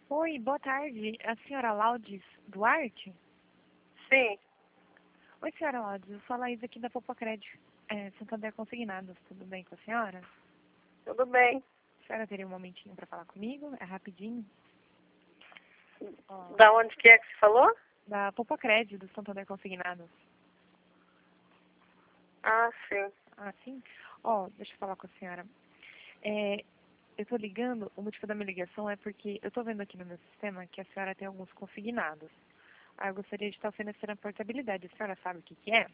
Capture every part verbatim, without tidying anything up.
Oi, boa tarde. É a senhora Laudes Duarte? Sim, Oi, senhora Laudes. Eu sou a Laís aqui da Popocred, é, Santander Consignados. Tudo bem com a senhora? tudo bem. A senhora teria um momentinho para falar comigo? É rapidinho. Ó, Da onde que é que você falou? da Popocred, do Santander Consignados. Ah, sim. Ah, sim? Ó, deixa eu falar com a senhora. É, eu tô ligando, o motivo da minha ligação é porque eu tô vendo aqui no meu sistema que a senhora tem alguns consignados. Ah, eu gostaria de estar oferecendo a portabilidade. A senhora sabe o que que é?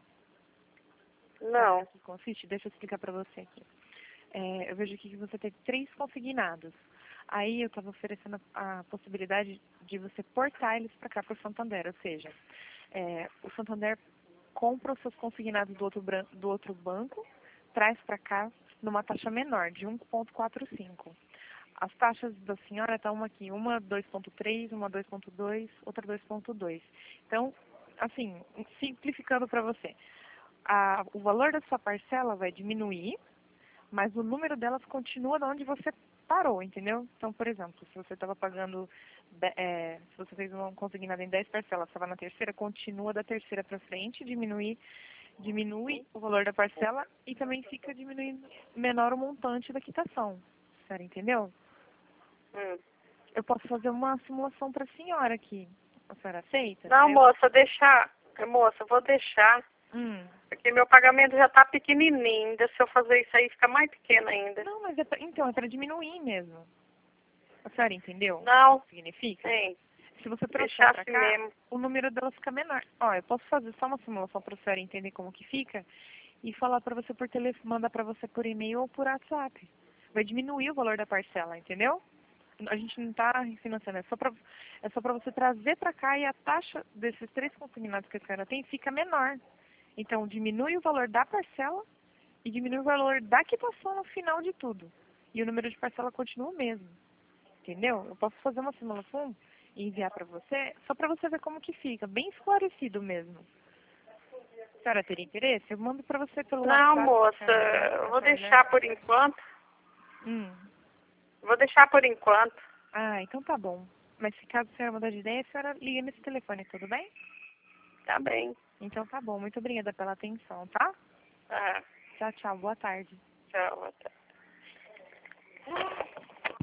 Sabe no Não. que consiste? Deixa eu explicar para você aqui. É, eu vejo aqui que você tem três consignados. Aí eu estava oferecendo a, a possibilidade de você portar eles para cá, para o Santander. Ou seja, é, o Santander compra os seus consignados do outro, bran- do outro banco, traz para cá numa taxa menor, de um vírgula quarenta e cinco. As taxas da senhora estão aqui, uma dois ponto três, uma dois ponto dois, outra dois ponto dois. Então, assim, simplificando para você, a, o valor da sua parcela vai diminuir, mas o número delas continua de onde você parou, entendeu? Então, por exemplo, se você estava pagando, de- é, se você fez uma consignada em dez parcelas, estava na terceira, continua da terceira para frente, diminui, diminui o valor da parcela e também fica diminuindo menor o montante da quitação. A senhora entendeu? Hum. Eu posso fazer uma simulação para a senhora aqui. A senhora aceita? Não, Aí eu- moça, deixar. Moça, eu vou deixar. Hum. Porque meu pagamento já tá pequenininho. Ainda se eu fazer isso aí, fica mais pequeno ainda. Não, mas é pra, então, é para diminuir mesmo. A senhora entendeu o Não, que significa? sim. Se você trouxer Deixar para assim cá, mesmo. o número dela fica menor. Ó, eu posso fazer só uma simulação para a senhora entender como que fica e falar para você por telefone, mandar para você por e-mail ou por WhatsApp. Vai diminuir o valor da parcela, entendeu? A gente não está refinanciando, é só para é só para você trazer para cá e a taxa desses três consignados que a senhora tem fica menor. Então, diminui o valor da parcela e diminui o valor da quitação no final de tudo. E o número de parcela continua o mesmo. Entendeu? Eu posso fazer uma simulação e enviar para você, só para você ver como que fica, bem esclarecido mesmo. A senhora teria interesse? Eu mando para você pelo Não, WhatsApp. moça, A senhora ver, eu a vou senhora ver. deixar por enquanto. Hum. Vou deixar por enquanto. Ah, então tá bom. Mas se caso a senhora mudar de ideia, a senhora liga nesse telefone, tudo bem? Tá bem. Então tá bom. Muito obrigada pela atenção, tá? Tá. Tchau, tchau. Boa tarde. Tchau. Até.